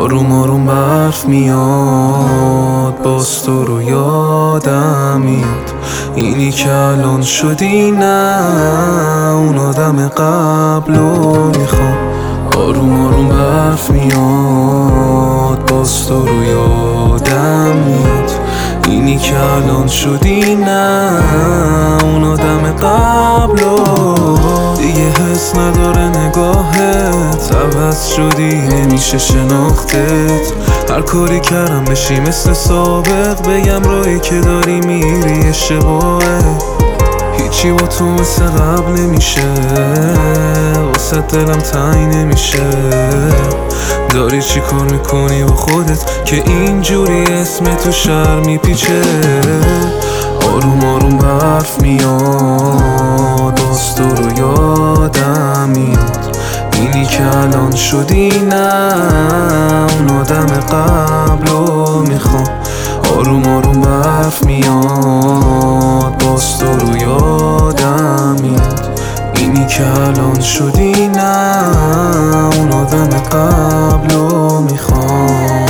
آروم آروم برف میاد، باز تو رو یادم میاد. اینی که الان شدی نه اون آدم قبلو میخوام. آروم آروم برف میاد، باز تو رو یادم میاد. اینی که الان شدی نه اون آدم قبلو. دیگه حس نداره نگاهت، عوض شدی نمیشه شناختت. هر کاری کردم بشی مثل سابق، بگم راهی که داری میری اشتباهه. هیچی با تو مثل قبل نمیشه، واسه دلم تنگ نمیشه. داری چی کار میکنی با خودت که اینجوری اسم تو شهر میپیچه؟ آروم آروم برف میاد، باز تو رو یادم میاد. اینی که الان شدی نه اون آدم قبلو میخوام. آروم آروم برف میاد، باز تو رو یادم میاد. اینی که الان شدی نه اون آدم قبلو میخوام.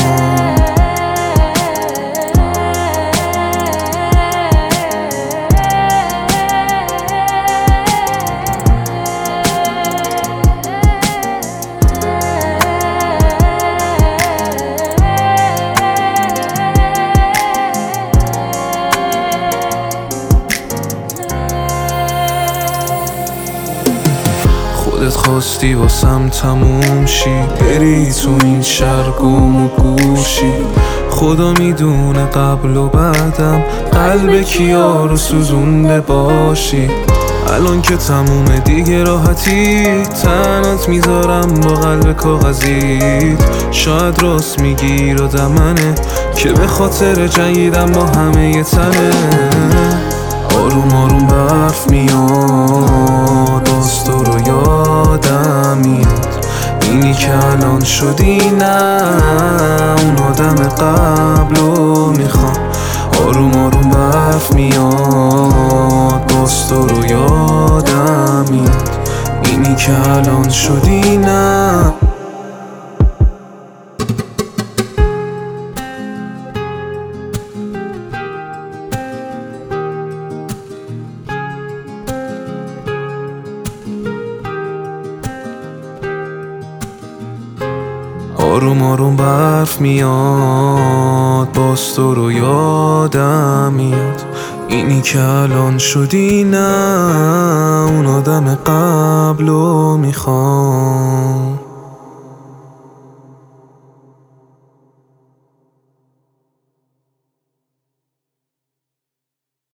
خودت خواستی واسم تموم شی، بری تو این شهر گم و گوشی. خدا میدونه قبل و بعدم قلب کیا رو سوزونده باشی. الان که تمومه دیگه راحتی، تنات میذارم با قلب کاغذیت. شاید راست میگی آدم منه که به خاطر جنگیدم با همه ی تنه. آروم آروم برف میاد، باز تو رو یادم میاد. اینی که الان شدی نه اون آدم قبلو میخوام. آروم آروم برف میاد، باز تو رو یادم میاد. اینی که الان شدی نه. آروم آروم برف میاد، باز تو رو یادم میاد. اینی که الان شدی نه اون آدم قبلو میخوام.